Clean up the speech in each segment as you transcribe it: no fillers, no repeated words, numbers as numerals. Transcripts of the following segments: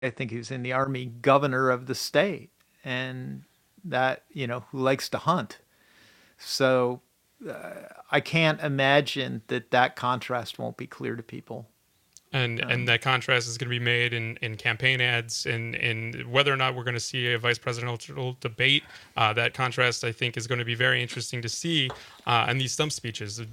I think he was in the army, governor of the state, and that, who likes to hunt. So I can't imagine that contrast won't be clear to people. And that contrast is going to be made in campaign ads and in whether or not we're going to see a vice presidential debate. That contrast, I think, is going to be very interesting to see in these stump speeches.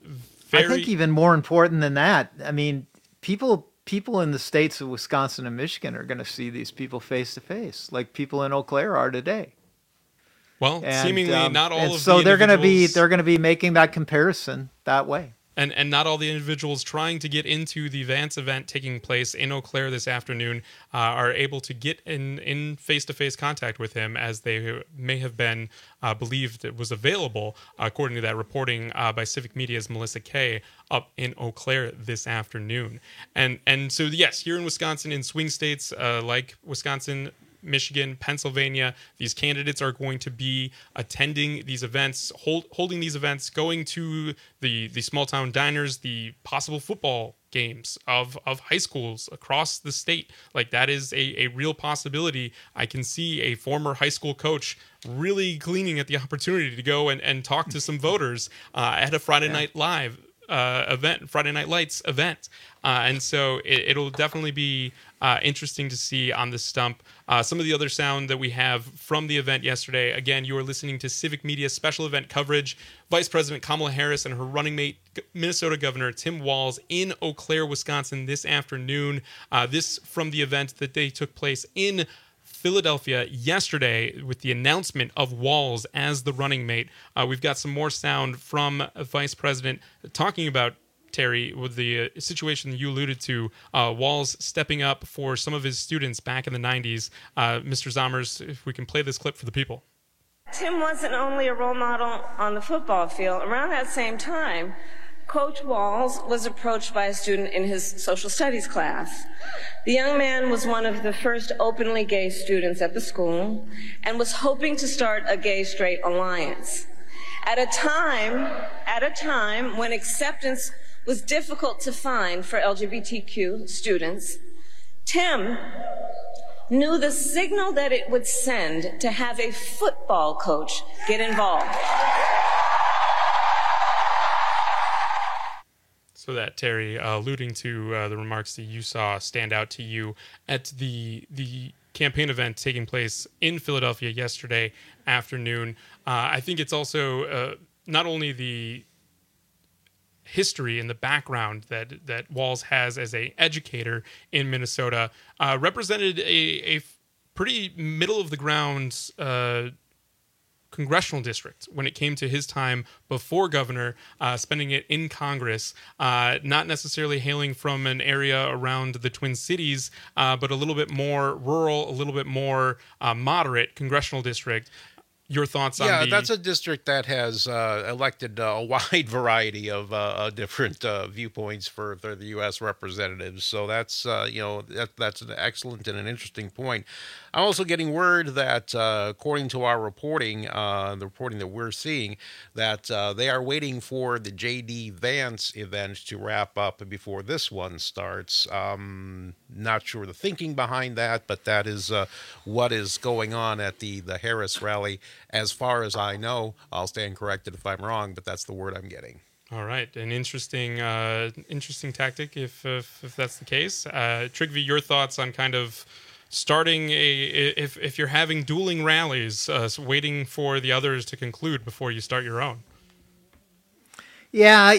I think Very even more important than that, I mean, people in the states of Wisconsin and Michigan are going to see these people face to face, like people in Eau Claire are today. well, And seemingly not all of the so individuals they're going to be making that comparison that way. and not all the individuals trying to get into the Vance event taking place in Eau Claire this afternoon are able to get in face-to-face contact with him as they may have been believed it was available, according to that reporting by Civic Media's Melissa Kay up in Eau Claire this afternoon. And so, yes, here in Wisconsin, in swing states like Wisconsin, Michigan, Pennsylvania, these candidates are going to be attending these events, holding these events, going to the small town diners, the possible football games of high schools across the state. Like that is a real possibility. I can see a former high school coach really gleaning at the opportunity to go and talk to some voters at a Friday Yeah. Night Live event, Friday Night Lights event. And so it'll definitely be interesting to see on the stump. Some of the other sound that we have from the event yesterday. Again, you are listening to Civic Media special event coverage. Vice President Kamala Harris and her running mate, Minnesota Governor Tim Walz, in Eau Claire, Wisconsin this afternoon. This from the event that they took place in Philadelphia yesterday with the announcement of Walz as the running mate. We've got some more sound from Vice President talking about Terry, with the situation that you alluded to, Walz stepping up for some of his students back in the 90s. Mr. Zommers, if we can play this clip for the people. Tim wasn't only a role model on the football field. Around that same time, Coach Walz was approached by a student in his social studies class. The young man was one of the first openly gay students at the school and was hoping to start a gay-straight alliance. At a time when acceptance was difficult to find for LGBTQ students, Tim knew the signal that it would send to have a football coach get involved. So that, Terry, alluding to the remarks that you saw stand out to you at the campaign event taking place in Philadelphia yesterday afternoon. I think it's also not only the history and the background that Walz has as a educator in Minnesota, represented a pretty middle of the ground congressional district when it came to his time before governor, spending it in Congress, not necessarily hailing from an area around the Twin Cities, but a little bit more rural, a little bit more moderate congressional district. Your thoughts on Yeah, the... that's a district that has elected a wide variety of different viewpoints for the U.S. representatives. So that's that's an excellent and an interesting point. I'm also getting word that, according to our reporting, the reporting that we're seeing, that they are waiting for the J.D. Vance event to wrap up before this one starts. Not sure the thinking behind that, but that is what is going on at the Harris rally. As far as I know, I'll stand corrected if I'm wrong, but that's the word I'm getting. All right, an interesting tactic if that's the case. Trygve, your thoughts on kind of starting if you're having dueling rallies, waiting for the others to conclude before you start your own. Yeah,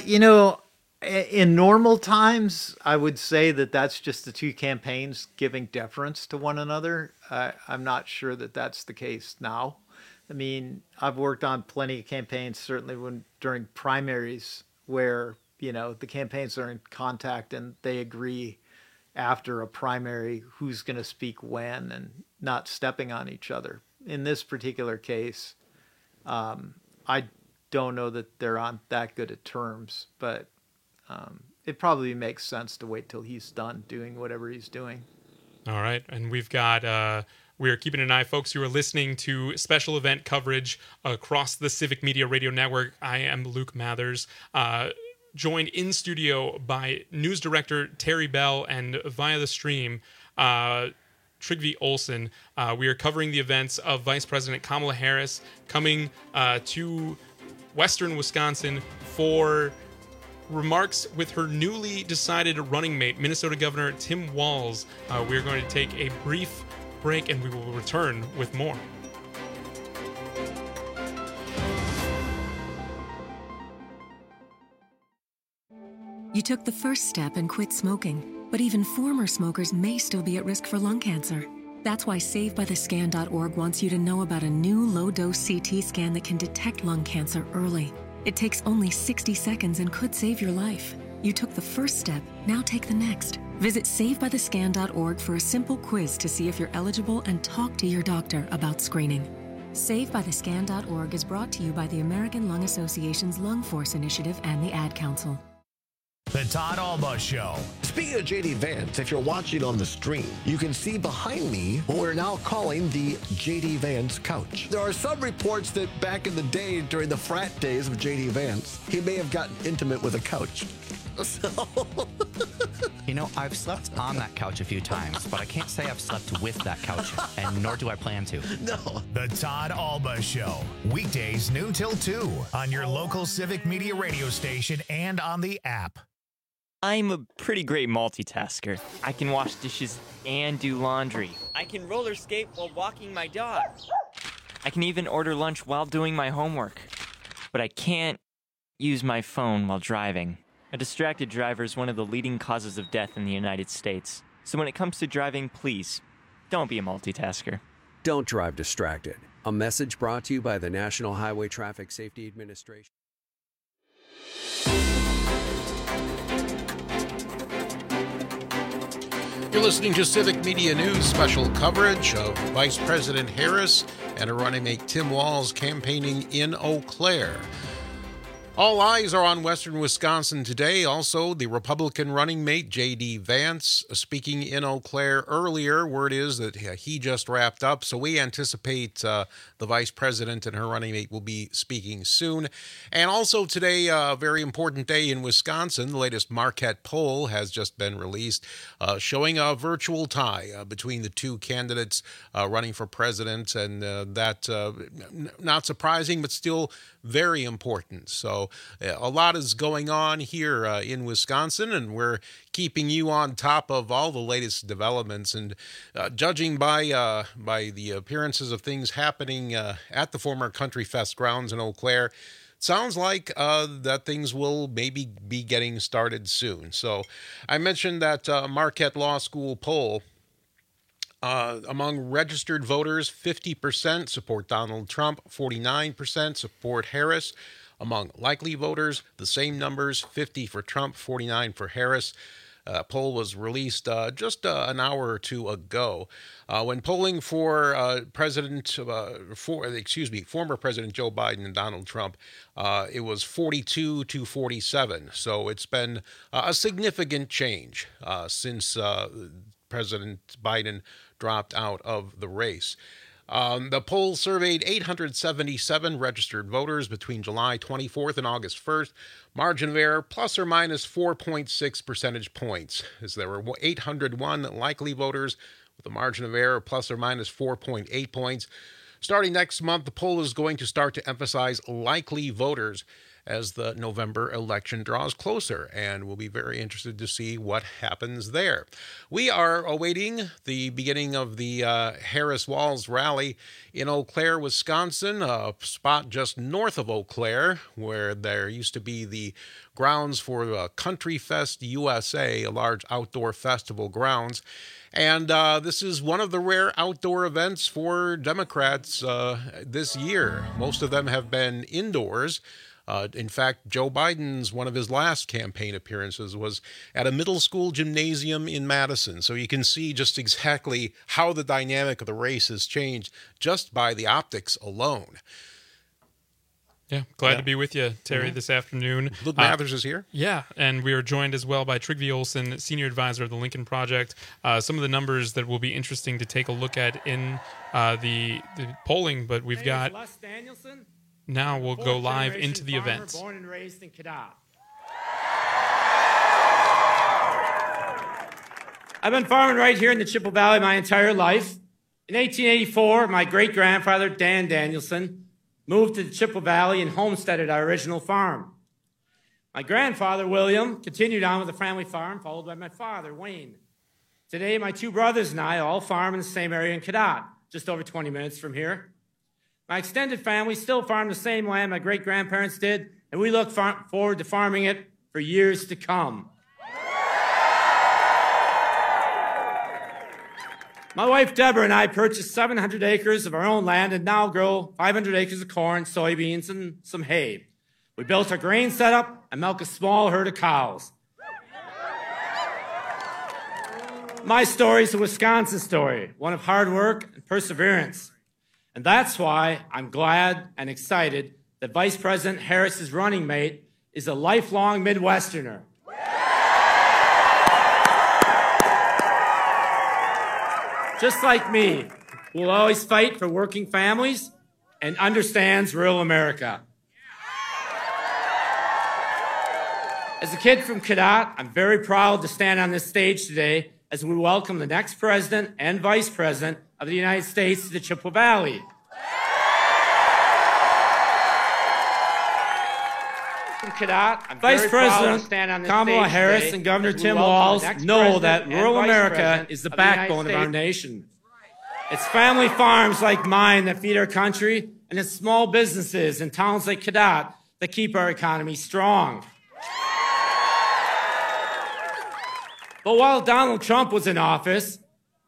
in normal times, I would say that that's just the two campaigns giving deference to one another. I'm not sure that that's the case now. I mean, I've worked on plenty of campaigns, certainly during primaries, where the campaigns are in contact and they agree after a primary who's going to speak when and not stepping on each other. In this particular case, I don't know that they're on that good of terms, but it probably makes sense to wait till he's done doing whatever he's doing. All right, and we've got... we are keeping an eye, folks. You are listening to special event coverage across the Civic Media Radio Network. I am Luke Mathers, joined in studio by news director Terry Bell, and via the stream, Trygve Olsen. We are covering the events of Vice President Kamala Harris coming to Western Wisconsin for remarks with her newly decided running mate, Minnesota Governor Tim Walz. We're going to take a brief break and we will return with more. You took the first step and quit smoking, but even former smokers may still be at risk for lung cancer. That's why SaveByTheScan.org wants you to know about a new low-dose CT scan that can detect lung cancer early. It takes only 60 seconds and could save your life. You took the first step, now take the next. Visit SaveByTheScan.org for a simple quiz to see if you're eligible and talk to your doctor about screening. SaveByTheScan.org is brought to you by the American Lung Association's Lung Force Initiative and the Ad Council. The Todd Alba Show. Speaking of JD Vance, if you're watching on the stream, you can see behind me what we're now calling the JD Vance couch. There are some reports that back in the day, during the frat days of JD Vance, he may have gotten intimate with a couch. So... You know, I've slept on that couch a few times, but I can't say I've slept with that couch, and nor do I plan to. No. The Todd Alba Show. Weekdays noon till 2 on your local Civic Media radio station and on the app. I'm a pretty great multitasker. I can wash dishes and do laundry. I can roller skate while walking my dog. I can even order lunch while doing my homework. But I can't use my phone while driving. A distracted driver is one of the leading causes of death in the United States. So when it comes to driving, please, don't be a multitasker. Don't drive distracted. A message brought to you by the National Highway Traffic Safety Administration. You're listening to Civic Media News special coverage of Vice President Harris and her running mate Tim Walz campaigning in Eau Claire. All eyes are on Western Wisconsin today. Also, the Republican running mate, J.D. Vance, speaking in Eau Claire earlier. Word is that he just wrapped up, so we anticipate the vice president and her running mate will be speaking soon. And also today, a very important day in Wisconsin. The latest Marquette poll has just been released, showing a virtual tie between the two candidates running for president, and that, not surprising, but still very important. So a lot is going on here in Wisconsin, and we're keeping you on top of all the latest developments. And judging by the appearances of things happening at the former Country Fest grounds in Eau Claire, sounds like that things will maybe be getting started soon. So I mentioned that Marquette Law School poll. Among registered voters, 50% support Donald Trump, 49% support Harris. Among likely voters, the same numbers, 50 for Trump, 49 for Harris. Poll was released just an hour or two ago. When polling for former President Joe Biden and Donald Trump, it was 42 to 47. So it's been a significant change since President Biden dropped out of the race. The poll surveyed 877 registered voters between July 24th and August 1st. Margin of error plus or minus 4.6 percentage points, as there were 801 likely voters with a margin of error plus or minus 4.8 points. Starting next month, the poll is going to start to emphasize likely voters as the November election draws closer, and we'll be very interested to see what happens there. We are awaiting the beginning of the Harris-Walz rally in Eau Claire, Wisconsin, a spot just north of Eau Claire, where there used to be the grounds for Country Fest USA, a large outdoor festival grounds. And this is one of the rare outdoor events for Democrats this year. Most of them have been indoors. In fact, Joe Biden's, one of his last campaign appearances was at a middle school gymnasium in Madison. So you can see just exactly how the dynamic of the race has changed just by the optics alone. Yeah, glad to be with you, Terry, this afternoon. Luke Mathers is here. Yeah, and we are joined as well by Trygve Olsen, Senior Advisor of the Lincoln Project. Some of the numbers that will be interesting to take a look at in the polling, but we've got... Les Danielson. Now we'll go live into the farmer, events. Born and raised in Cadott. I've been farming right here in the Chippewa Valley my entire life. In 1884, my great-grandfather, Dan Danielson, moved to the Chippewa Valley and homesteaded our original farm. My grandfather, William, continued on with the family farm, followed by my father, Wayne. Today, my two brothers and I all farm in the same area in Cadott, just over 20 minutes from here. My extended family still farm the same land my great-grandparents did, and we look forward to farming it for years to come. My wife, Deborah, and I purchased 700 acres of our own land and now grow 500 acres of corn, soybeans, and some hay. We built our grain setup and milk a small herd of cows. My story is a Wisconsin story, one of hard work and perseverance. And that's why I'm glad and excited that Vice President Harris's running mate is a lifelong Midwesterner. Just like me, who will always fight for working families and understands rural America. As a kid from Cadott, I'm very proud to stand on this stage today as we welcome the next president and vice president of the United States to the Chippewa Valley. From Cadott, Vice President Kamala Harris and Governor Tim Walz know that rural America is the backbone of our nation. It's family farms like mine that feed our country, and it's small businesses in towns like Cadott that keep our economy strong. But while Donald Trump was in office,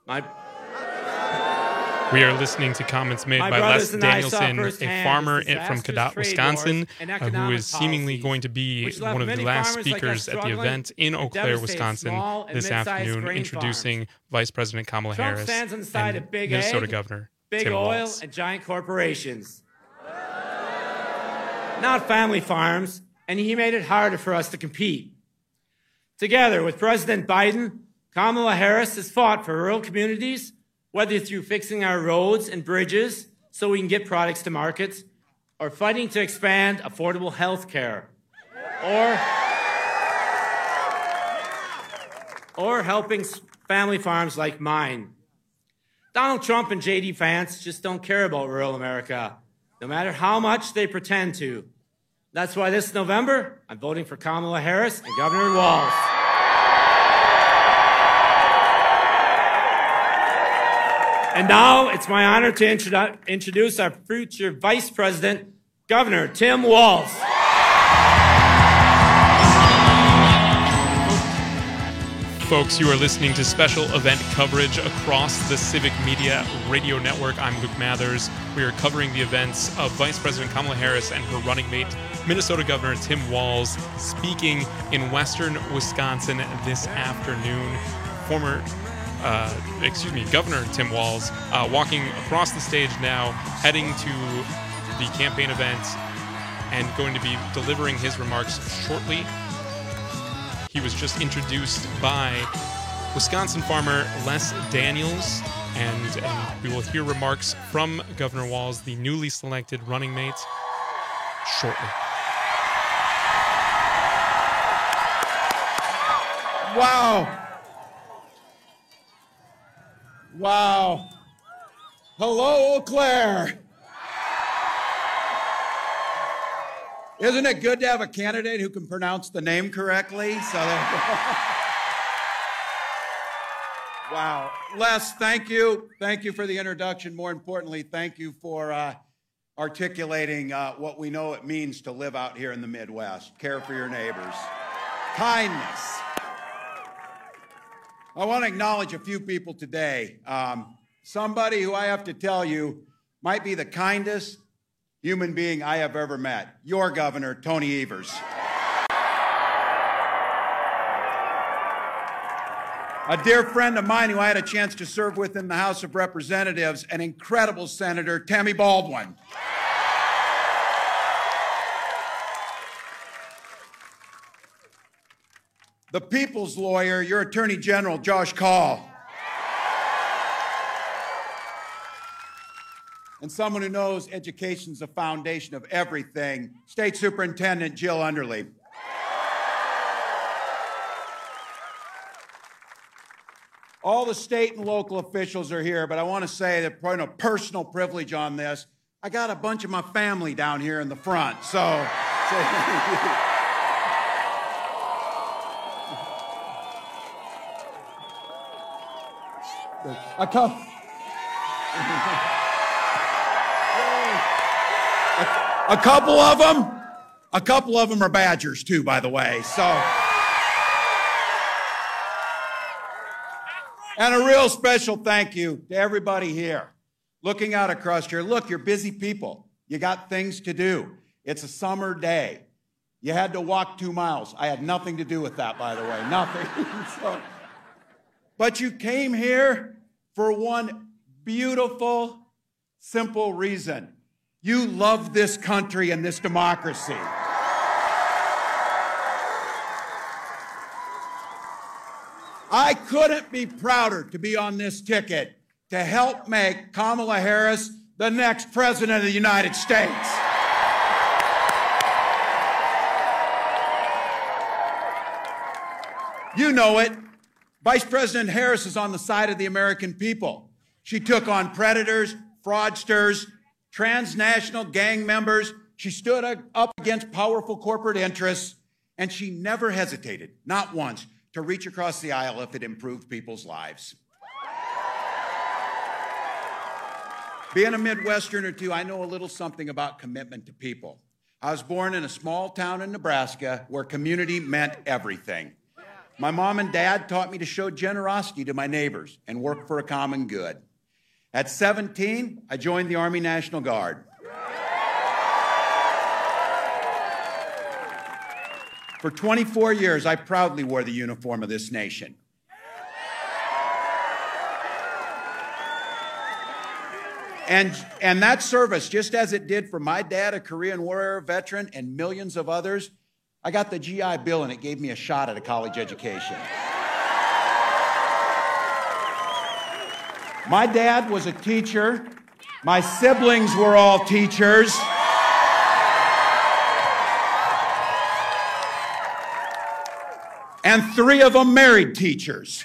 We are listening to comments made by Les Danielson, a farmer from Cadott, Wisconsin, who is seemingly going to be one of the last speakers at the event in Eau Claire, Wisconsin this afternoon, introducing Vice President Kamala Harris and Minnesota Governor Tim oil, Walz. and giant corporations. Not family farms, and he made it harder for us to compete. Together with President Biden, Kamala Harris has fought for rural communities, whether through fixing our roads and bridges so we can get products to markets, or fighting to expand affordable health care, or helping family farms like mine. Donald Trump and J.D. Vance just don't care about rural America, no matter how much they pretend to. That's why this November, I'm voting for Kamala Harris and Governor Walz. And now it's my honor to introduce our future Vice President, Governor Tim Walz. Folks, you are listening to special event coverage across the Civic Media Radio Network. I'm Luke Mathers. We are covering the events of Vice President Kamala Harris and her running mate, Minnesota Governor Tim Walz, speaking in western Wisconsin this afternoon. Governor Tim Walz walking across the stage now, heading to the campaign event and going to be delivering his remarks shortly. He was just introduced by Wisconsin farmer Les Daniels, and we will hear remarks from Governor Walz, the newly selected running mate, shortly. Wow. Wow. Hello, Eau Claire. Isn't it good to have a candidate who can pronounce the name correctly? Wow. Les, thank you. Thank you for the introduction. More importantly, thank you for articulating what we know it means to live out here in the Midwest. Care for your neighbors. Kindness. I want to acknowledge a few people today. Somebody who I have to tell you might be the kindest human being I have ever met. Your governor, Tony Evers. A dear friend of mine who I had a chance to serve with in the House of Representatives, an incredible Senator, Tammy Baldwin. The people's lawyer, your Attorney General, Josh Kaul. And someone who knows education's the foundation of everything, State Superintendent Jill Underly. All the state and local officials are here, but I want to say that point of personal privilege on this, I got a bunch of my family down here in the front, so. A couple of them are Badgers too, by the way, so. And a real special thank you to everybody here. Looking out across here, look, you're busy people. You got things to do. It's a summer day. You had to walk 2 miles. I had nothing to do with that, by the way, nothing. But you came here for one beautiful, simple reason. You love this country and this democracy. I couldn't be prouder to be on this ticket to help make Kamala Harris the next president of the United States. You know it. Vice President Harris is on the side of the American people. She took on predators, fraudsters, transnational gang members. She stood up against powerful corporate interests, and she never hesitated, not once, to reach across the aisle if it improved people's lives. Being a Midwesterner too, I know a little something about commitment to people. I was born in a small town in Nebraska where community meant everything. My mom and dad taught me to show generosity to my neighbors and work for a common good. At 17, I joined the Army National Guard. For 24 years, I proudly wore the uniform of this nation. And that service, just as it did for my dad, a Korean War veteran, and millions of others, I got the GI Bill and it gave me a shot at a college education. My dad was a teacher. My siblings were all teachers. And 3 of them married teachers.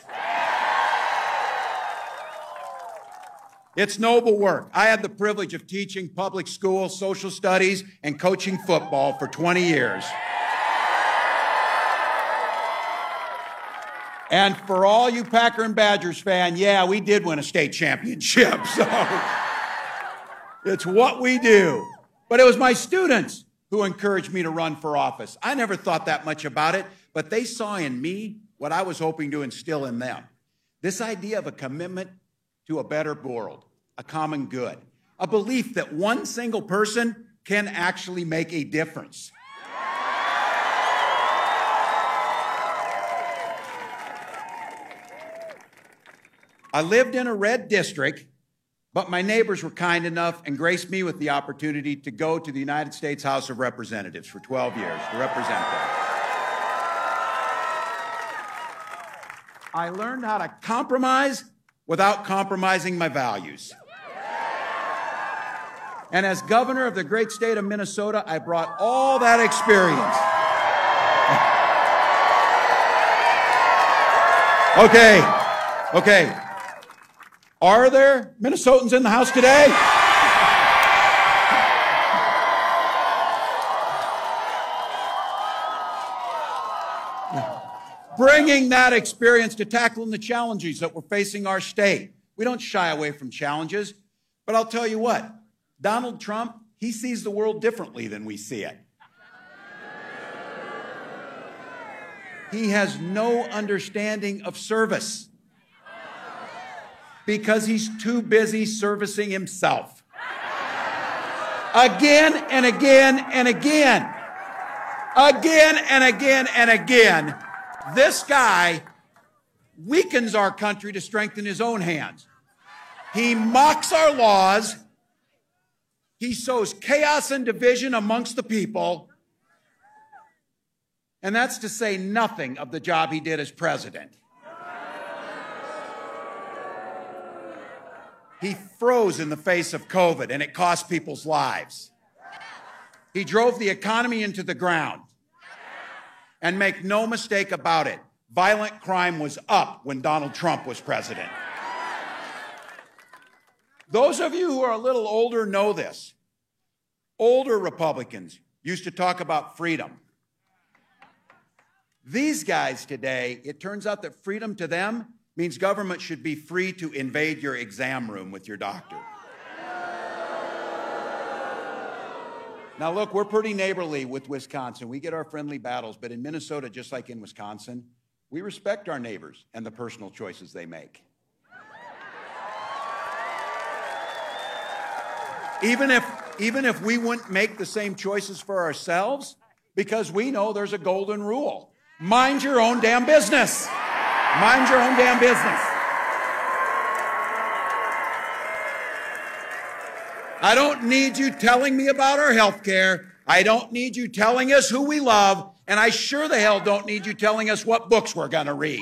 It's noble work. I had the privilege of teaching public school, social studies, and coaching football for 20 years. And for all you Packer and Badgers fans, yeah, we did win a state championship. So it's what we do. But it was my students who encouraged me to run for office. I never thought that much about it, but they saw in me what I was hoping to instill in them. This idea of a commitment to a better world, a common good, a belief that one single person can actually make a difference. I lived in a red district, but my neighbors were kind enough and graced me with the opportunity to go to the United States House of Representatives for 12 years to represent them. I learned how to compromise without compromising my values. And as governor of the great state of Minnesota, I brought all that experience. Okay. Are there Minnesotans in the house today? Bringing that experience to tackling the challenges that we're facing our state. We don't shy away from challenges, but I'll tell you what, Donald Trump, he sees the world differently than we see it. He has no understanding of service because he's too busy servicing himself. Again and again and again. Again and again and again. This guy weakens our country to strengthen his own hands. He mocks our laws. He sows chaos and division amongst the people. And that's to say nothing of the job he did as president. He froze in the face of COVID, and it cost people's lives. He drove the economy into the ground. And make no mistake about it, violent crime was up when Donald Trump was president. Those of you who are a little older know this. Older Republicans used to talk about freedom. These guys today, it turns out that freedom to them means government should be free to invade your exam room with your doctor. Now look, we're pretty neighborly with Wisconsin. We get our friendly battles, but in Minnesota, just like in Wisconsin, we respect our neighbors and the personal choices they make. Even if we wouldn't make the same choices for ourselves, because we know there's a golden rule. Mind your own damn business. Mind your own damn business. I don't need you telling me about our health care. I don't need you telling us who we love. And I sure the hell don't need you telling us what books we're going to read.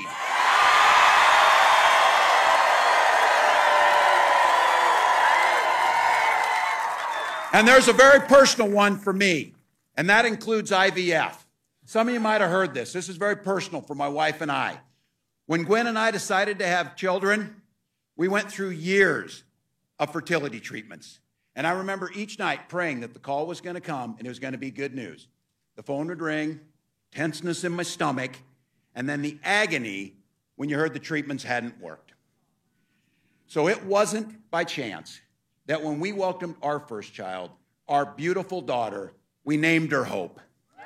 And there's a very personal one for me, and that includes IVF. Some of you might have heard this. This is very personal for my wife and I. When Gwen and I decided to have children, we went through years of fertility treatments. And I remember each night praying that the call was going to come and it was going to be good news. The phone would ring, tenseness in my stomach, and then the agony when you heard the treatments hadn't worked. So it wasn't by chance that when we welcomed our first child, our beautiful daughter, we named her Hope.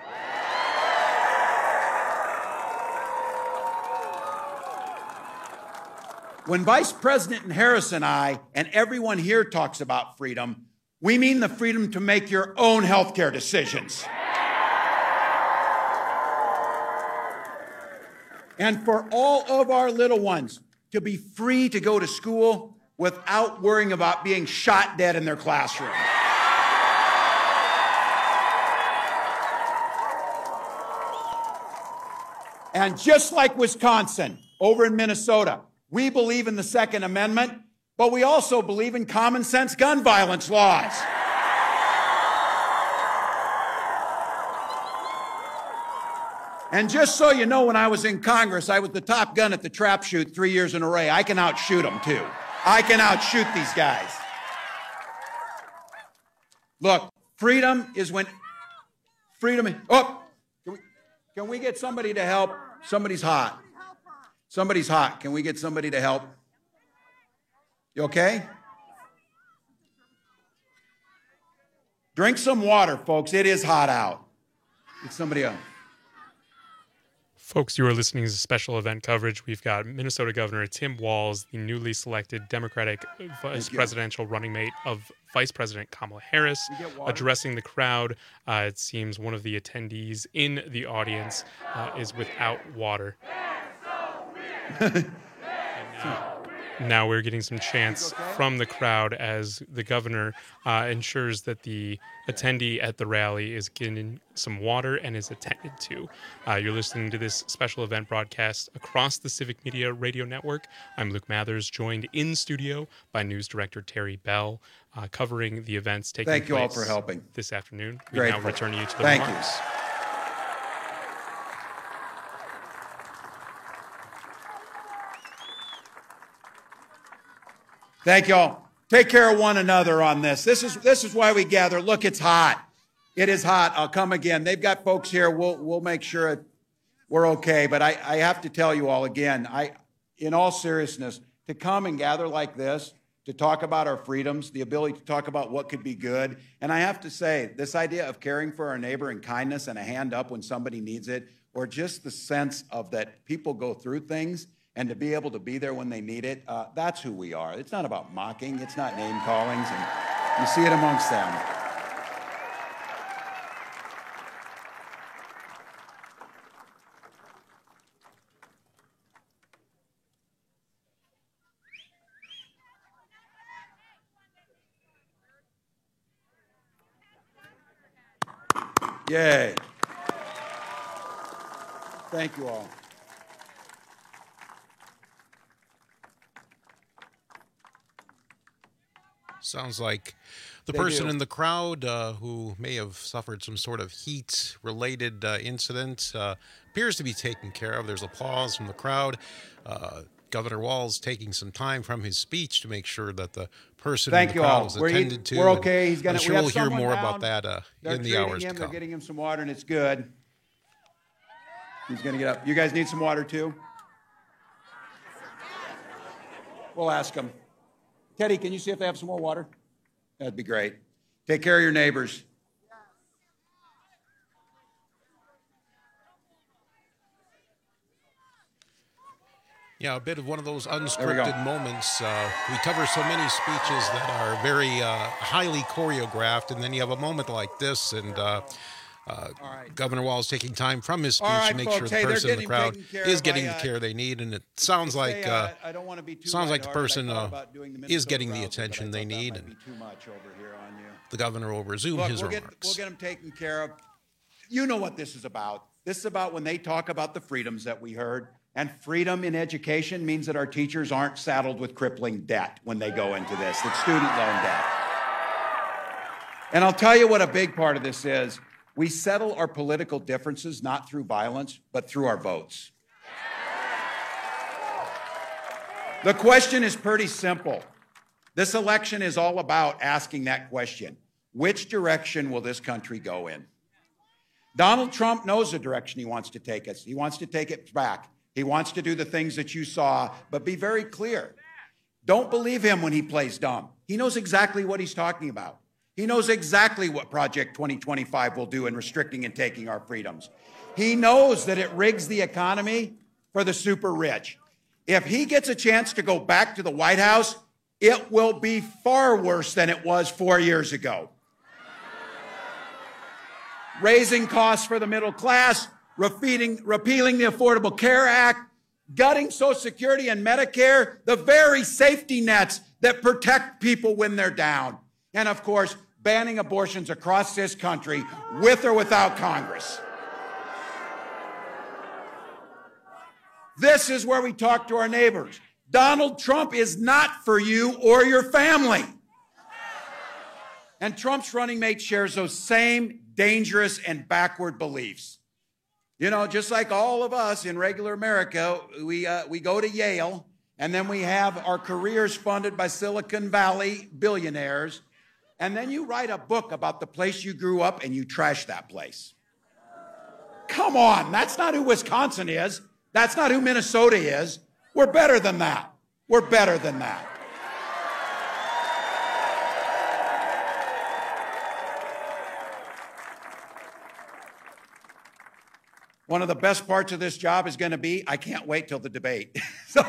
When Vice President Harris and I and everyone here talks about freedom, we mean the freedom to make your own health care decisions. And for all of our little ones to be free to go to school without worrying about being shot dead in their classroom. And just like Wisconsin, over in Minnesota, we believe in the Second Amendment, but we also believe in common sense gun violence laws. And just so you know, when I was in Congress, I was the top gun at the trap shoot 3 years in a row. I can outshoot them, too. I can outshoot these guys. Look, freedom is when... Can we get somebody to help? Somebody's hot. Somebody's hot. Can we get somebody to help? You okay? Drink some water, folks. It is hot out. Get somebody else. Folks, you are listening to special event coverage. We've got Minnesota Governor Tim Walz, the newly selected Democratic vice presidential running mate of Vice President Kamala Harris, addressing the crowd. It seems one of the attendees in the audience is without water. Now we're getting some chants from the crowd as the governor ensures that the attendee at the rally is getting some water and is attended to. You're listening to this special event broadcast across the Civic Media Radio Network. I'm Luke Mathers, joined in studio by News Director Terry Bell, covering the events taking place. Thank you all for helping this afternoon. We Great. now return you to the Thank remarks. you. Thank you all. Take care of one another on this. This is why we gather. Look, it's hot. It is hot. I'll come again. They've got folks here. We'll make sure we're okay. But I have to tell you all again, in all seriousness, to come and gather like this, to talk about our freedoms, the ability to talk about what could be good. And I have to say, this idea of caring for our neighbor and kindness and a hand up when somebody needs it, or just the sense of that people go through things, and to be able to be there when they need it, that's who we are. It's not about mocking. It's not name callings. And you see it amongst them. Yay. Thank you all. Sounds like the They person do. in the crowd who may have suffered some sort of heat-related incident appears to be taken care of. There's applause from the crowd. Governor Walz taking some time from his speech to make sure that the person in Thank the you crowd all. was attended to. We're okay. He's I'm gonna. sure we have we'll hear someone more down. about that They're in the treating hours him. to They're come. getting him some water, and it's good. He's gonna get up. You guys need some water too? We'll ask them. Teddy, can you see if they have some more water? That'd be great. Take care of your neighbors. Yeah, a bit of one of those unscripted moments. We cover so many speeches that are very highly choreographed, and then you have a moment like this, and Governor Walz taking time from his speech to make sure the person in the crowd is getting the care they need, and it sounds like I don't want to be too sounds like the lighthearted. person I thought about doing the is Minnesota getting the Rousey, attention but I they thought that need, might and be too much over here on you. the governor will resume Look, his we'll remarks. get them taken care of. You know what this is about. This is about when they talk about the freedoms that we heard. And freedom in education means that our teachers aren't saddled with crippling debt when they go into this, that student loan debt. And I'll tell you what a big part of this is. We settle our political differences not through violence, but through our votes. The question is pretty simple. This election is all about asking that question. Which direction will this country go in? Donald Trump knows the direction he wants to take us. He wants to take it back. He wants to do the things that you saw, but be very clear. Don't believe him when he plays dumb. He knows exactly what he's talking about. He knows exactly what Project 2025 will do in restricting and taking our freedoms. He knows that it rigs the economy for the super rich. If he gets a chance to go back to the White House, it will be far worse than it was 4 years ago. Raising costs for the middle class, repealing the Affordable Care Act, gutting Social Security and Medicare, the very safety nets that protect people when they're down. And of course, banning abortions across this country with or without Congress. This is where we talk to our neighbors. Donald Trump is not for you or your family. And Trump's running mate shares those same dangerous and backward beliefs. You know, just like all of us in regular America, we go to Yale, and then we have our careers funded by Silicon Valley billionaires, and then you write a book about the place you grew up and you trash that place. Come on, that's not who Wisconsin is. That's not who Minnesota is. We're better than that. We're better than that. One of the best parts of this job is going to be, I can't wait till the debate. So,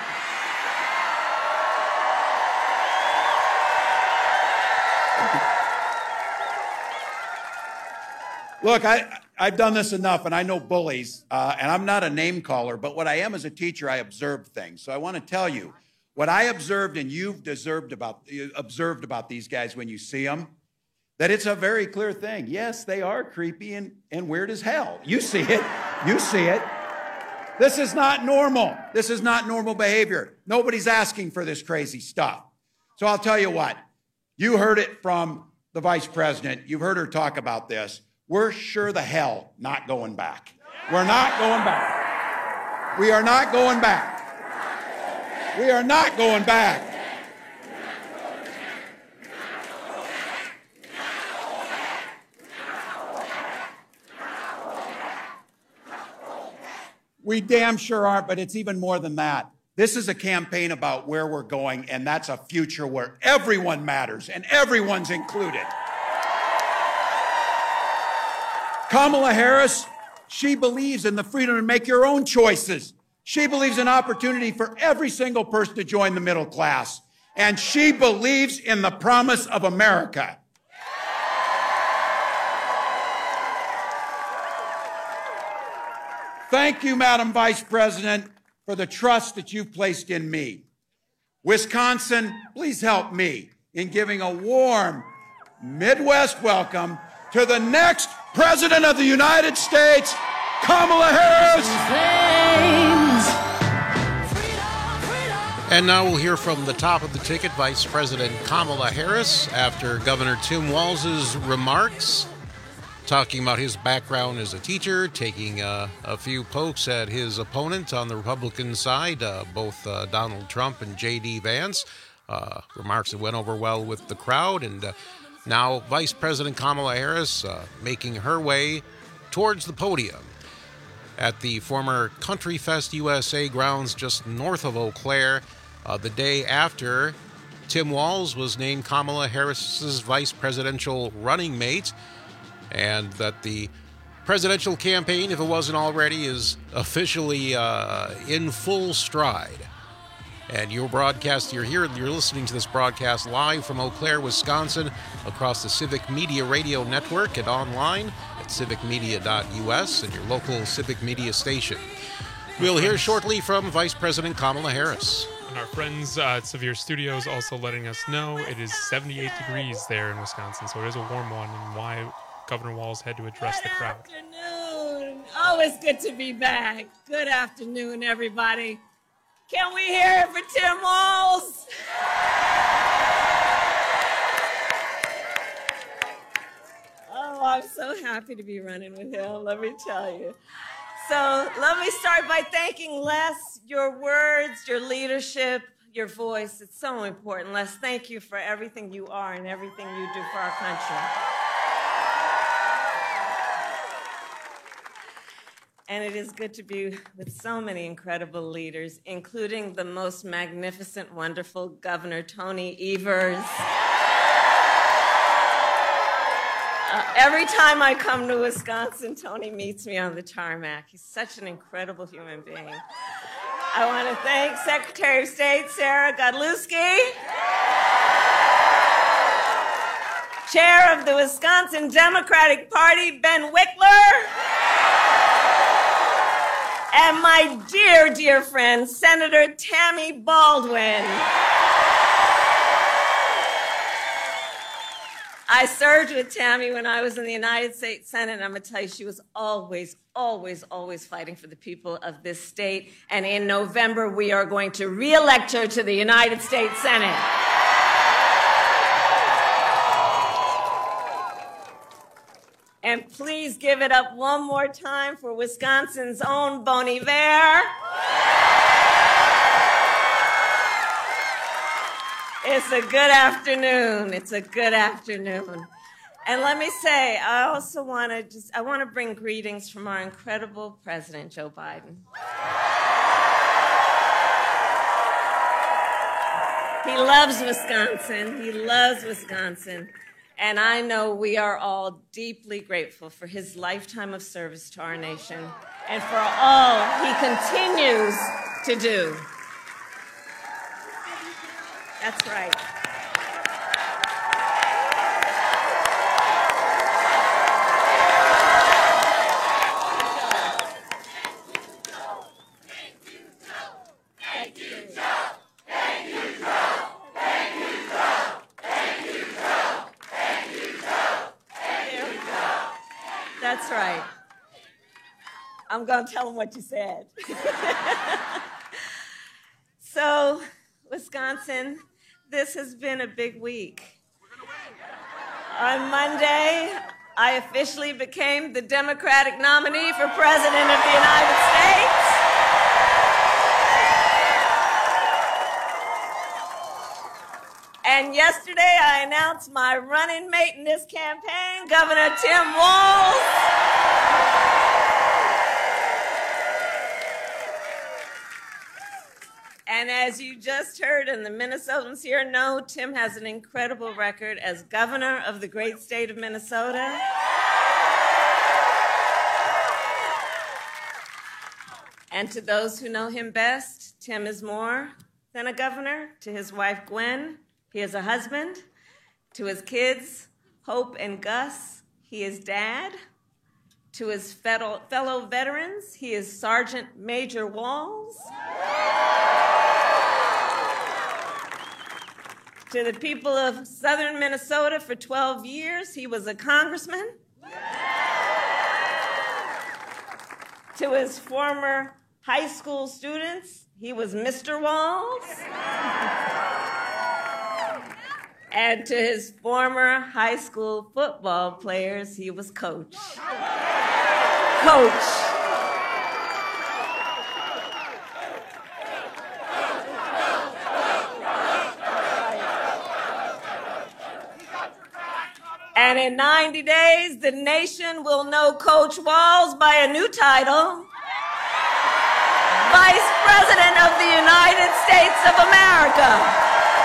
look, I've done this enough, and I know bullies, and I'm not a name caller, but what I am as a teacher, I observe things. So I want to tell you, what I observed and you've observed about these guys when you see them, that it's a very clear thing. Yes, they are creepy and weird as hell. You see it. You see it. This is not normal. This is not normal behavior. Nobody's asking for this crazy stuff. So I'll tell you what. You heard it from the vice president. You've heard her talk about this. We're sure the hell not going back. We're not going back. We are not going back. We are not going back. We damn sure aren't, but it's even more than that. This is a campaign about where we're going, and that's a future where everyone matters and everyone's included. Kamala Harris, she believes in the freedom to make your own choices. She believes in opportunity for every single person to join the middle class. And she believes in the promise of America. Thank you, Madam Vice President, for the trust that you've placed in me. Wisconsin, please help me in giving a warm Midwest welcome to the next President of the United States, Kamala Harris. And now we'll hear from the top of the ticket, Vice President Kamala Harris, after Governor Tim Walz's remarks, talking about his background as a teacher, taking a few pokes at his opponent on the Republican side, both Donald Trump and J.D. Vance. Remarks that went over well with the crowd. And now Vice President Kamala Harris making her way towards the podium at the former Country Fest USA grounds just north of Eau Claire, the day after Tim Walz was named Kamala Harris's vice presidential running mate, and that the presidential campaign, if it wasn't already, is officially in full stride. And you're listening to this broadcast live from Eau Claire, Wisconsin, across the Civic Media Radio Network and online at civicmedia.us and your local Civic Media station. We'll hear shortly from Vice President Kamala Harris. And our friends at Sevier Studios also letting us know it is 78 degrees there in Wisconsin, so it is a warm one, and why Governor Walz had to address the crowd. Good afternoon. Always good to be back. Good afternoon, everybody. Can we hear it for Tim Walz? Oh, I'm so happy to be running with him, let me tell you. So let me start by thanking Les, your words, your leadership, your voice. It's so important. Les, thank you for everything you are and everything you do for our country. And it is good to be with so many incredible leaders, including the most magnificent, wonderful Governor Tony Evers. Every time I come to Wisconsin, Tony meets me on the tarmac. He's such an incredible human being. I want to thank Secretary of State Sarah Godlewski, Chair of the Wisconsin Democratic Party, Ben Wickler, and my dear, dear friend, Senator Tammy Baldwin. I served with Tammy when I was in the United States Senate, and I'm going to tell you, she was always, always, always fighting for the people of this state. And in November, we are going to re-elect her to the United States Senate. And please give it up one more time for Wisconsin's own Bon Iver. It's a good afternoon. It's a good afternoon. And let me say, I also want to bring greetings from our incredible President, Joe Biden. He loves Wisconsin. He loves Wisconsin. And I know we are all deeply grateful for his lifetime of service to our nation and for all he continues to do. That's right. That's right. I'm going to tell him what you said. So, Wisconsin, this has been a big week. On Monday, I officially became the Democratic nominee for President of the United States. And yesterday, I announced my running mate in this campaign, Governor Tim Walz. And as you just heard, and the Minnesotans here know, Tim has an incredible record as governor of the great state of Minnesota. And to those who know him best, Tim is more than a governor. To his wife, Gwen, he is a husband. To his kids, Hope and Gus, he is dad. To his fellow veterans, he is Sergeant Major Walz. To the people of southern Minnesota for 12 years, he was a congressman. To his former high school students, he was Mr. Walls. And to his former high school football players, he was Coach. Coach. And in 90 days, the nation will know Coach Walls by a new title, Vice President of the United States of America.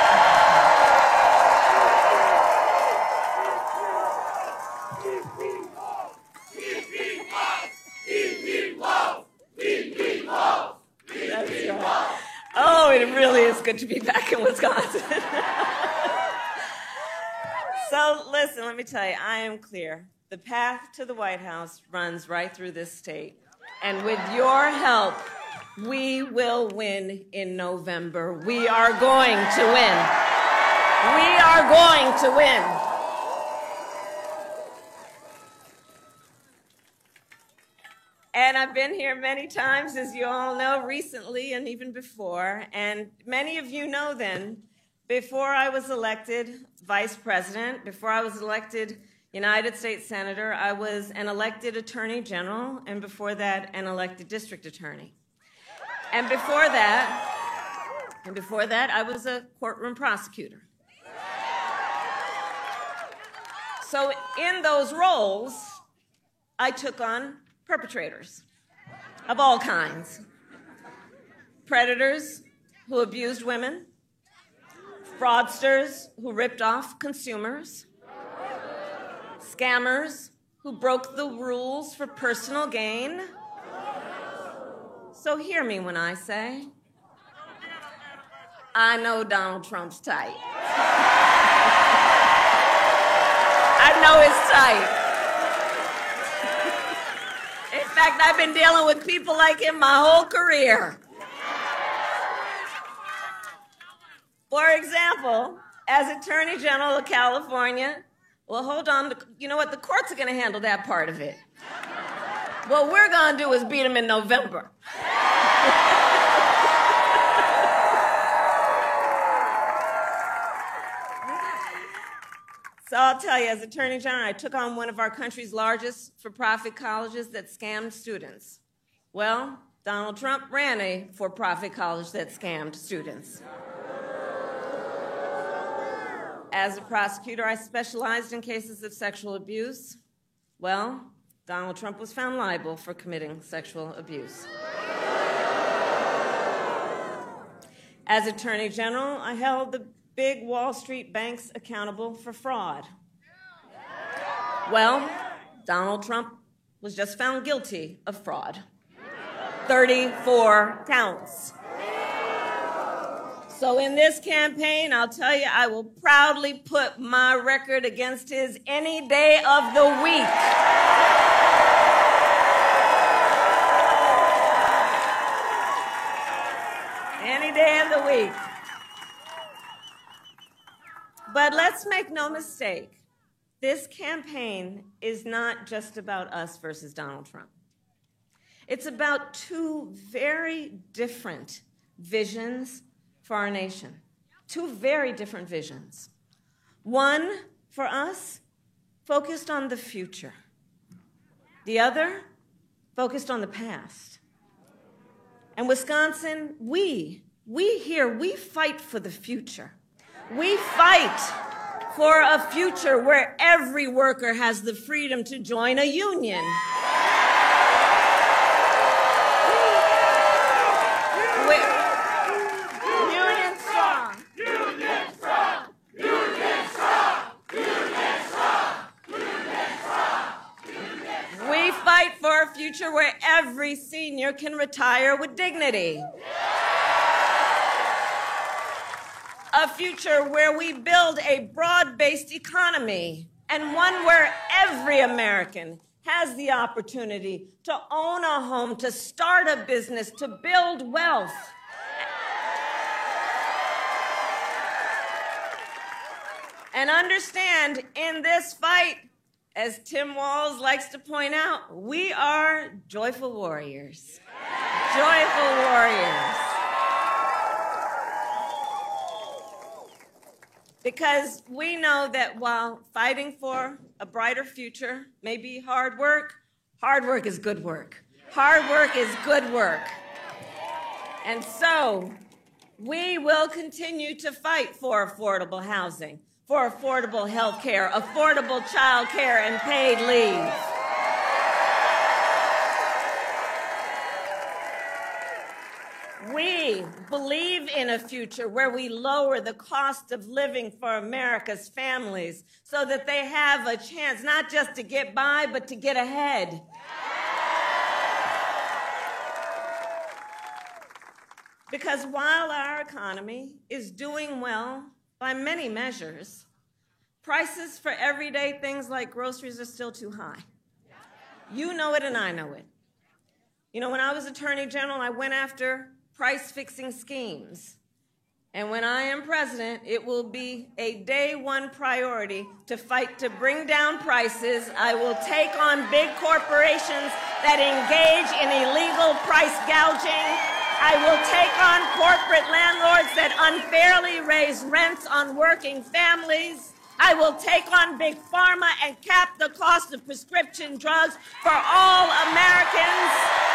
That's right. Oh, it really is good to be back in Wisconsin. So listen, let me tell you, I am clear. The path to the White House runs right through this state. And with your help, we will win in November. We are going to win. We are going to win. And I've been here many times, as you all know, recently and even before. And many of you know then, before I was elected vice president, before I was elected United States Senator, I was an elected Attorney General, and before that, an elected District Attorney. And before that, I was a courtroom prosecutor. So in those roles, I took on perpetrators of all kinds. Predators who abused women, fraudsters who ripped off consumers, scammers who broke the rules for personal gain. So hear me when I say, I know Donald Trump's type. I know his type. In fact, I've been dealing with people like him my whole career. For example, as Attorney General of California, well, hold on, you know what? The courts are going to handle that part of it. What we're going to do is beat him in November. So I'll tell you, as Attorney General, I took on one of our country's largest for-profit colleges that scammed students. Well, Donald Trump ran a for-profit college that scammed students. As a prosecutor, I specialized in cases of sexual abuse. Well, Donald Trump was found liable for committing sexual abuse. As Attorney General, I held the big Wall Street banks accountable for fraud. Well, Donald Trump was just found guilty of fraud. 34 counts. So in this campaign, I'll tell you, I will proudly put my record against his any day of the week. Any day of the week. But let's make no mistake, this campaign is not just about us versus Donald Trump. It's about two very different visions for our nation. Two very different visions. One, for us, focused on the future. The other, focused on the past. And Wisconsin, we fight for the future. We fight for a future where every worker has the freedom to join a union. Union strong. Union strong. Union strong. Union strong. Union strong. We fight for a future where every senior can retire with dignity. A future where we build a broad-based economy and one where every American has the opportunity to own a home, to start a business, to build wealth. And understand, in this fight, as Tim Walz likes to point out, we are joyful warriors. joyful warriors. Because we know that while fighting for a brighter future may be hard work is good work. Hard work is good work. And so we will continue to fight for affordable housing, for affordable health care, affordable child care, and paid leave. We believe in a future where we lower the cost of living for America's families so that they have a chance not just to get by, but to get ahead. Because while our economy is doing well by many measures, prices for everyday things like groceries are still too high. You know it and I know it. You know, when I was Attorney General, I went after price-fixing schemes. And when I am president, it will be a day one priority to fight to bring down prices. I will take on big corporations that engage in illegal price gouging. I will take on corporate landlords that unfairly raise rents on working families. I will take on big pharma and cap the cost of prescription drugs for all Americans.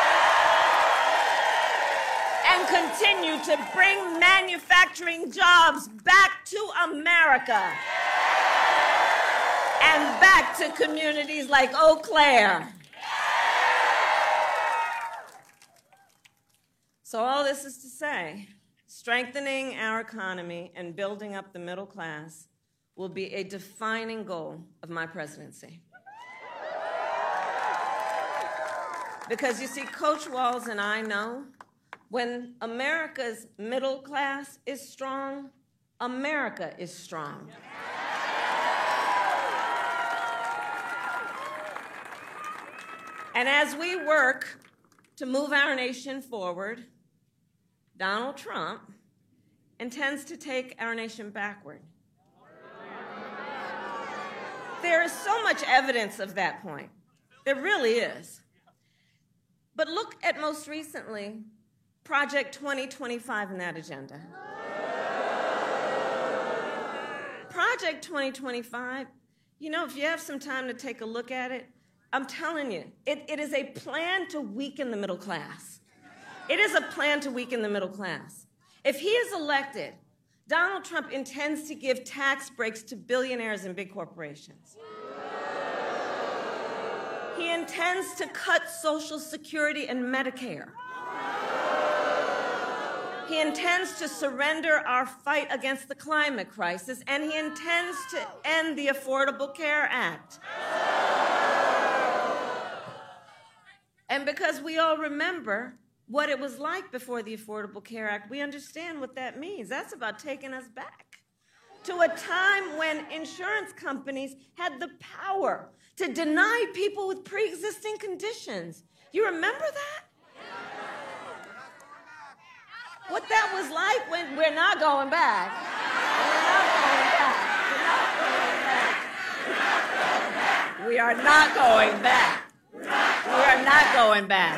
And continue to bring manufacturing jobs back to America and back to communities like Eau Claire. So all this is to say, strengthening our economy and building up the middle class will be a defining goal of my presidency. Because you see, Coach Walz and I know when America's middle class is strong, America is strong. And as we work to move our nation forward, Donald Trump intends to take our nation backward. There is so much evidence of that point. There really is. But look at most recently, Project 2025 in that agenda. Project 2025, you know, if you have some time to take a look at it, I'm telling you, it is a plan to weaken the middle class. It is a plan to weaken the middle class. If he is elected, Donald Trump intends to give tax breaks to billionaires and big corporations. He intends to cut Social Security and Medicare. He intends to surrender our fight against the climate crisis, and he intends to end the Affordable Care Act. And because we all remember what it was like before the Affordable Care Act, we understand what that means. That's about taking us back to a time when insurance companies had the power to deny people with pre-existing conditions. You remember that? What that was like when we're not going back. We are not going back. We are not going back.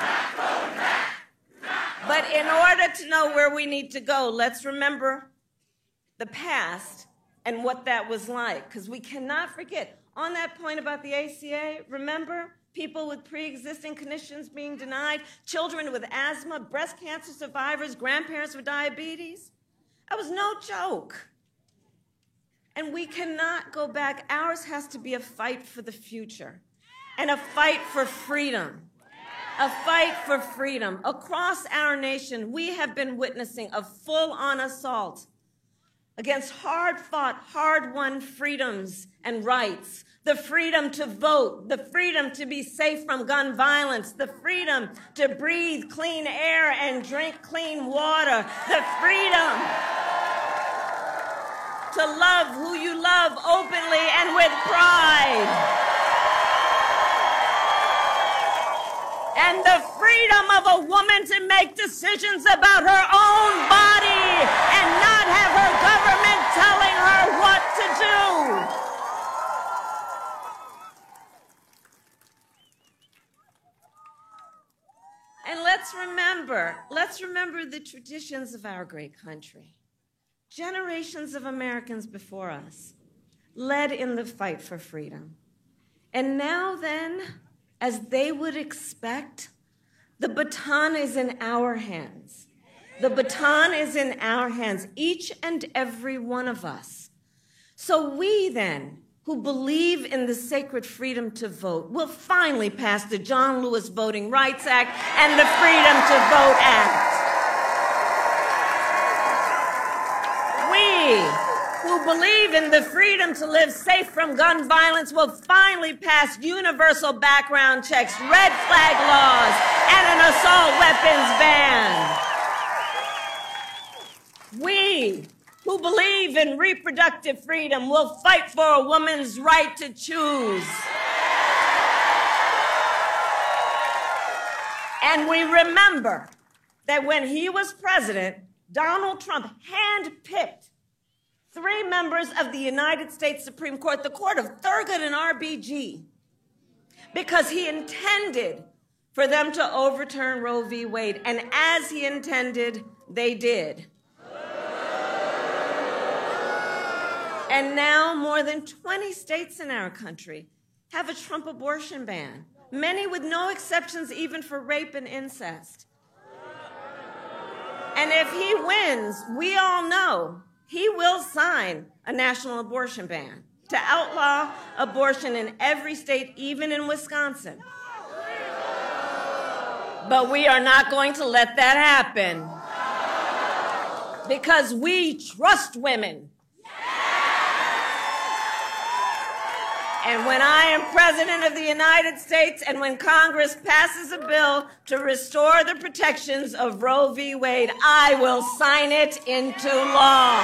But in order to know where we need to go, let's remember the past and what that was like, because we cannot forget. On that point about the ACA, remember people with pre-existing conditions being denied, children with asthma, breast cancer survivors, grandparents with diabetes? That was no joke. And we cannot go back. Ours has to be a fight for the future and a fight for freedom. A fight for freedom. Across our nation, we have been witnessing a full-on assault against hard-fought, hard-won freedoms and rights. The freedom to vote, the freedom to be safe from gun violence, the freedom to breathe clean air and drink clean water, the freedom to love who you love openly and with pride. And the freedom of a woman to make decisions about her own body and not have her government telling her what to do. And let's remember let's remember the traditions of our great country. Generations of Americans before us led in the fight for freedom. And now then, as they would expect, the baton is in our hands. The baton is in our hands, each and every one of us. So we then, who believe in the sacred freedom to vote, will finally pass the John Lewis Voting Rights Act and the Freedom to Vote Act. We, who believe in the freedom to live safe from gun violence, will finally pass universal background checks, red flag laws, and an assault weapons ban. We, who believe in reproductive freedom, will fight for a woman's right to choose. And we remember that when he was president, Donald Trump handpicked 3 members of the United States Supreme Court, the court of Thurgood and RBG, because he intended for them to overturn Roe v. Wade. And as he intended, they did. And now more than 20 states in our country have a Trump abortion ban, many with no exceptions even for rape and incest. And if he wins, we all know he will sign a national abortion ban to outlaw abortion in every state, even in Wisconsin. But we are not going to let that happen because we trust women. And when I am President of the United States and when Congress passes a bill to restore the protections of Roe v. Wade, I will sign it into law.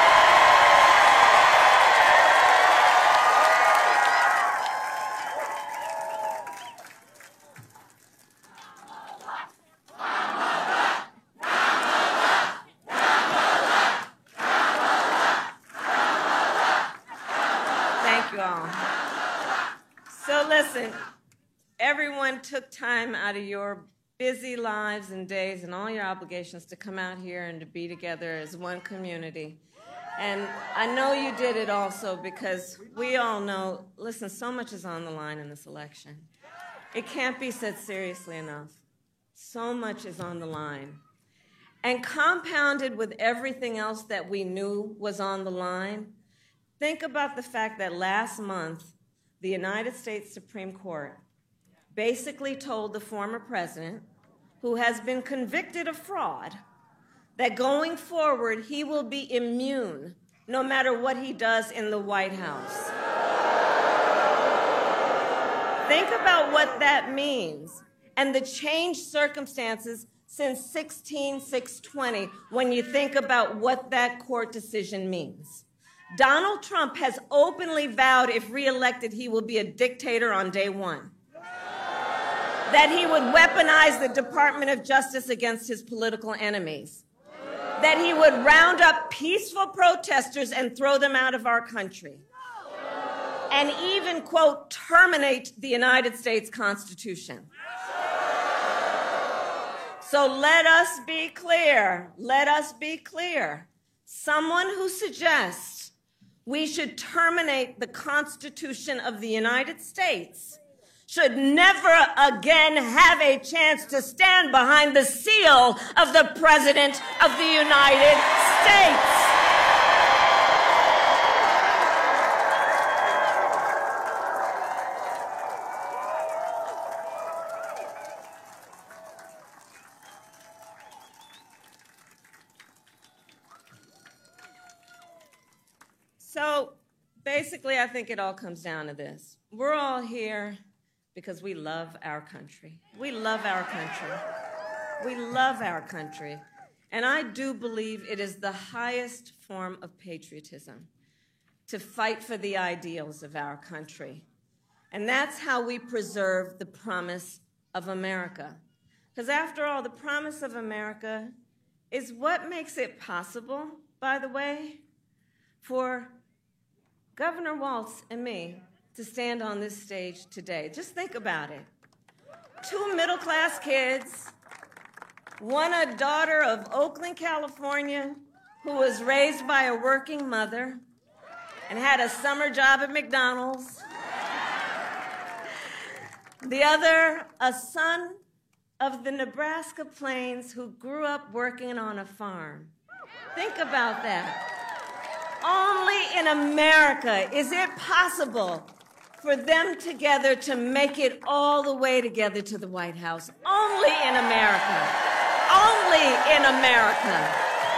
Thank you all. So listen, everyone took time out of your busy lives and days and all your obligations to come out here and to be together as one community. And I know you did it also because we all know, listen, so much is on the line in this election. It can't be said seriously enough. So much is on the line. And compounded with everything else that we knew was on the line, think about the fact that last month, the United States Supreme Court basically told the former president, who has been convicted of fraud, that going forward he will be immune no matter what he does in the White House. Think about what that means and the changed circumstances since 16/6/20 when you think about what that court decision means. Donald Trump has openly vowed if reelected, he will be a dictator on day one. That he would weaponize the Department of Justice against his political enemies. That he would round up peaceful protesters and throw them out of our country. And even, quote, terminate the United States Constitution. So let us be clear. Let us be clear. Someone who suggests we should terminate the Constitution of the United States should never again have a chance to stand behind the seal of the President of the United States. So basically, I think it all comes down to this. We're all here because we love our country. We love our country. We love our country. And I do believe it is the highest form of patriotism to fight for the ideals of our country. And that's how we preserve the promise of America. Because after all, the promise of America is what makes it possible, by the way, for Governor Walz and me to stand on this stage today. Just think about it. 2 middle-class kids One, a daughter of Oakland, California, who was raised by a working mother and had a summer job at McDonald's. The other, a son of the Nebraska plains who grew up working on a farm. Think about that. Only in America is it possible for them together to make it all the way together to the White House. Only in America. Only in America.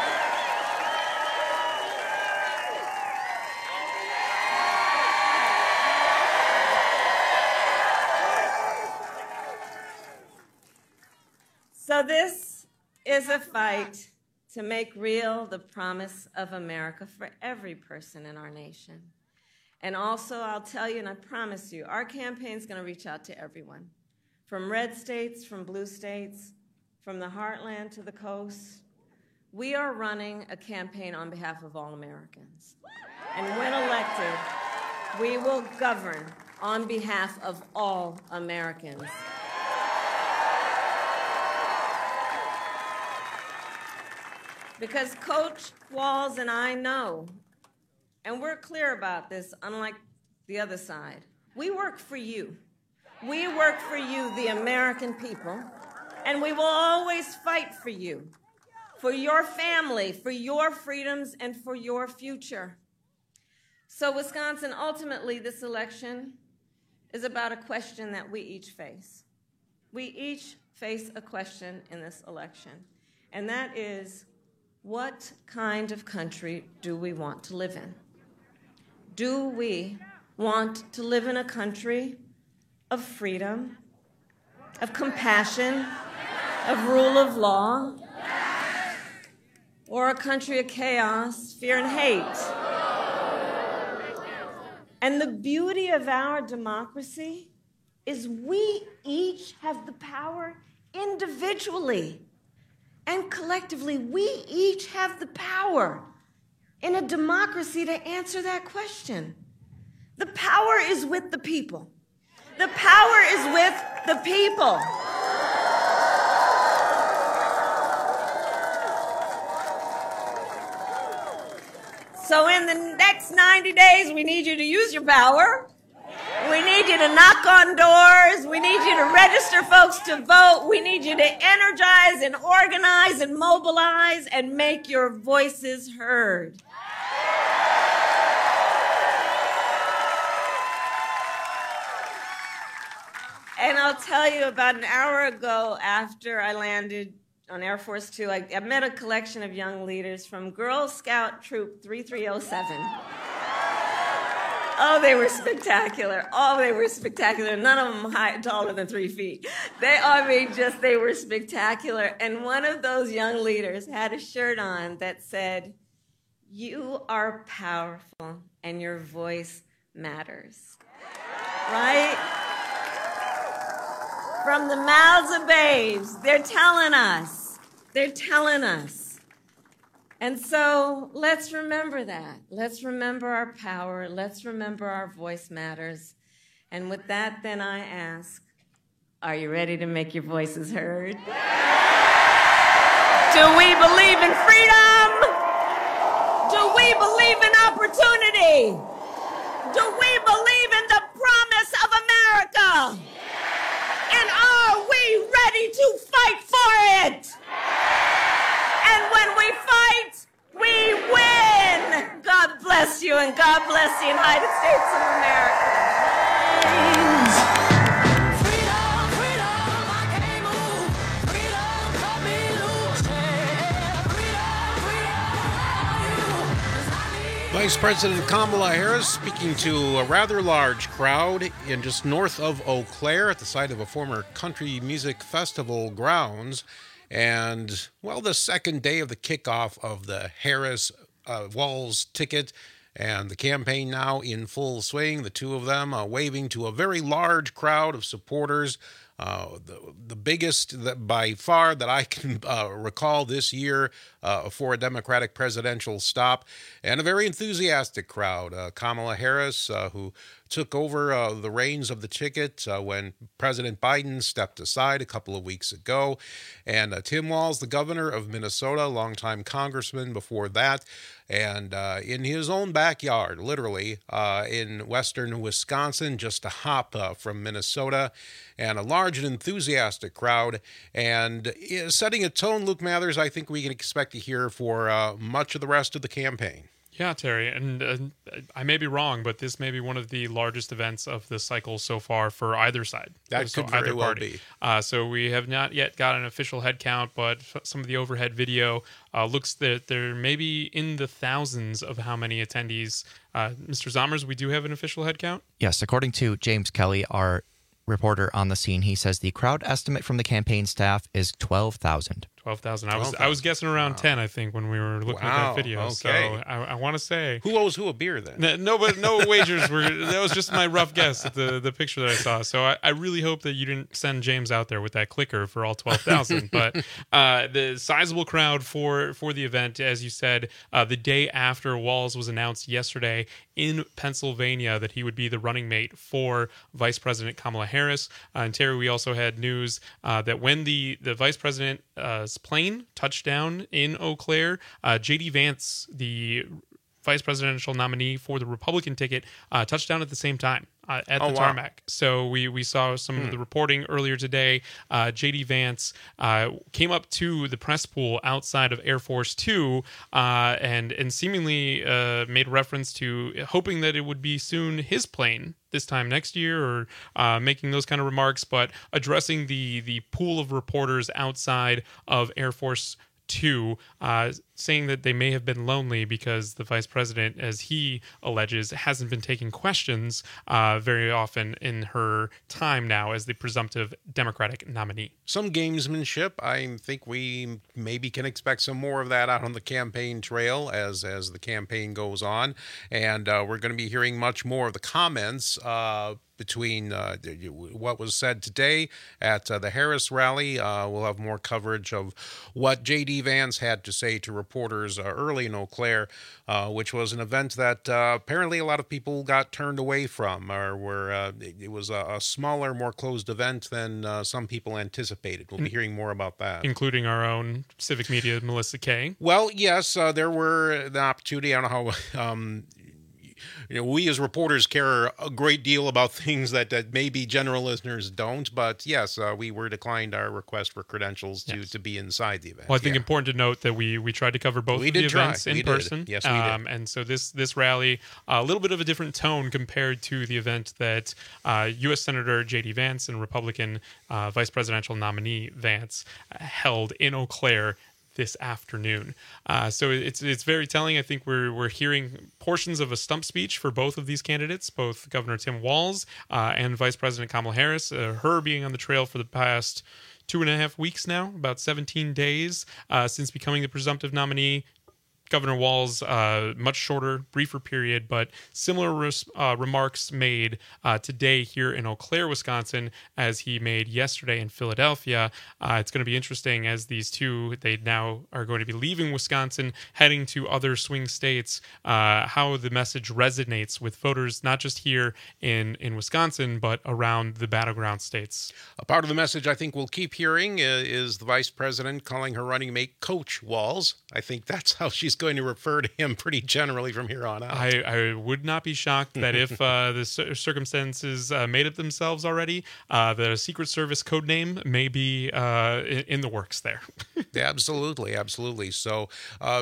So this is a fight to make real the promise of America for every person in our nation. And also, I'll tell you, and I promise you, our campaign's going to reach out to everyone, from red states, from blue states, from the heartland to the coast. We are running a campaign on behalf of all Americans. And when elected, we will govern on behalf of all Americans. Because Coach Walz and I know, and we're clear about this, unlike the other side, we work for you. We work for you, the American people, and we will always fight for you, for your family, for your freedoms, and for your future. So Wisconsin, ultimately, this election is about a question that we each face. We each face a question in this election, and that is, what kind of country do we want to live in? Do we want to live in a country of freedom, of compassion, of rule of law, or a country of chaos, fear, and hate? And the beauty of our democracy is we each have the power individually. And collectively, we each have the power in a democracy to answer that question. The power is with the people. The power is with the people. So in the next 90 days, we need you to use your power. We need you to knock on doors. We need you to register folks to vote. We need you to energize and organize and mobilize and make your voices heard. And I'll tell you, about an hour ago after I landed on Air Force Two, I met a collection of young leaders from Girl Scout Troop 3307. Oh, they were spectacular. Oh, they were spectacular. None of them taller than 3 feet. They were spectacular. And one of those young leaders had a shirt on that said, "You are powerful and your voice matters." Right? From the mouths of babes, they're telling us. They're telling us. And so let's remember that. Let's remember our power. Let's remember our voice matters. And with that, then I ask, are you ready to make your voices heard? Do we believe in freedom? Do we believe in opportunity? Do we believe in the promise of America? And are we ready to fight for it? And when we fight, we win. God bless you, and God bless the United States of America. Vice President Kamala Harris speaking to a rather large crowd in just north of Eau Claire at the site of a former country music festival grounds. And, well, the second day of the kickoff of the Harris-Walz ticket, and the campaign now in full swing, the two of them waving to a very large crowd of supporters The biggest that by far that I can recall this year for a Democratic presidential stop, and a very enthusiastic crowd. Kamala Harris, who took over the reins of the ticket when President Biden stepped aside a couple of weeks ago, and Tim Walz, the governor of Minnesota, longtime congressman before that, and in his own backyard, literally, in western Wisconsin, just a hop from Minnesota, and a large and enthusiastic crowd, and setting a tone, Luke Mathers, I think we can expect to hear for much of the rest of the campaign. Yeah, Terry, and I may be wrong, but this may be one of the largest events of the cycle so far for either side. That could very well be. So we have not yet got an official head count, but some of the overhead video looks that there may be in the thousands of how many attendees. Mr. Zommers, we do have an official head count? Yes, according to James Kelly, our reporter on the scene, he says the crowd estimate from the campaign staff is 12,000. 12,000. I was guessing around 10, I think, when we were looking at that video. Okay. So I want to say, who owes who a beer then? No wagers were. That was just my rough guess at the picture that I saw. So I really hope that you didn't send James out there with that clicker for all 12,000. But the sizable crowd for the event, as you said, the day after Walz was announced yesterday in Pennsylvania that he would be the running mate for Vice President Kamala Harris. And Terry, we also had news that when the Vice President plane touched down in Eau Claire, J.D. Vance, the vice presidential nominee for the Republican ticket, touched down at the same time at the tarmac. So we saw some of the reporting earlier today. J.D. Vance came up to the press pool outside of Air Force Two and seemingly made reference to hoping that it would be soon his plane this time next year, or making those kind of remarks, but addressing the pool of reporters outside of Air Force Two, saying that they may have been lonely because the vice president, as he alleges, hasn't been taking questions very often in her time now as the presumptive Democratic nominee. Some gamesmanship. I think we maybe can expect some more of that out on the campaign trail as the campaign goes on. And we're going to be hearing much more of the comments between what was said today at the Harris rally. We'll have more coverage of what J.D. Vance had to say to reporters early in Eau Claire, which was an event that apparently a lot of people got turned away from, or were it was a smaller, more closed event than some people anticipated. We'll be hearing more about that. Including our own civic media, Melissa Kay. Well, yes, there were the opportunity. I don't know how... we as reporters care a great deal about things that maybe general listeners don't. But yes, we were declined our request for credentials to be inside the event. Well, I think important to note that we tried to cover both of the events in person. Yes, we did. And so this rally, a little bit of a different tone compared to the event that U.S. Senator J.D. Vance and Republican vice presidential nominee Vance held in Eau Claire this afternoon. So it's very telling. I think we're hearing portions of a stump speech for both of these candidates, both Governor Tim Walz and Vice President Kamala Harris, her being on the trail for the past 2.5 weeks now, about 17 days since becoming the presumptive nominee. Governor Walz, much shorter, briefer period, but similar remarks made today here in Eau Claire, Wisconsin, as he made yesterday in Philadelphia. It's going to be interesting as these two, they now are going to be leaving Wisconsin, heading to other swing states, how the message resonates with voters, not just here in Wisconsin, but around the battleground states. A part of the message I think we'll keep hearing is the vice president calling her running mate Coach Walz. I think that's how she's going to refer to him pretty generally from here on out. I would not be shocked that if the circumstances made it themselves already, the Secret Service code name may be in the works there. Absolutely. So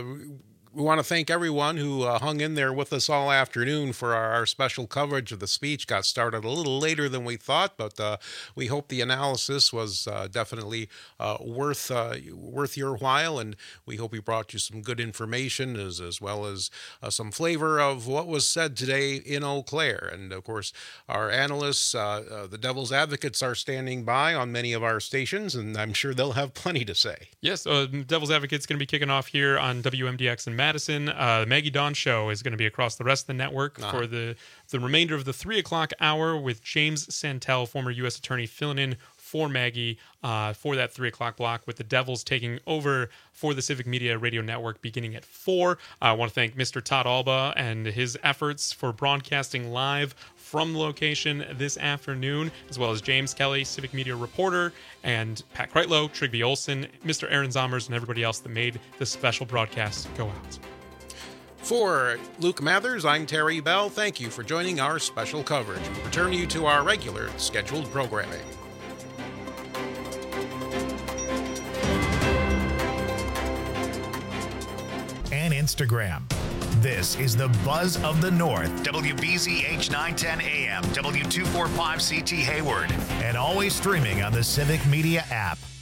we want to thank everyone who hung in there with us all afternoon for our special coverage of the speech. Got started a little later than we thought, but we hope the analysis was definitely worth your while, and we hope we brought you some good information as well as some flavor of what was said today in Eau Claire. And of course, our analysts, the Devil's Advocates, are standing by on many of our stations, and I'm sure they'll have plenty to say. Yes, Devil's Advocates going to be kicking off here on WMDX in Madison. The Maggie Dawn Show is going to be across the rest of the network for the remainder of the 3 o'clock hour with James Santel, former U.S. attorney, filling in for Maggie for that 3 o'clock block, with the Devils taking over for the Civic Media Radio Network beginning at 4. I want to thank Mr. Todd Alba and his efforts for broadcasting live from the location this afternoon, as well as James Kelly, Civic Media reporter, and Pat Kreitlow, Trigby Olson, Mr. Aaron Zommers, and everybody else that made this special broadcast go out. For Luke Mathers, I'm Terry Bell. Thank you for joining our special coverage. We return you to our regular scheduled programming. And Instagram. This is the Buzz of the North, WBZH 910 AM, W245CT Hayward, and always streaming on the Civic Media app.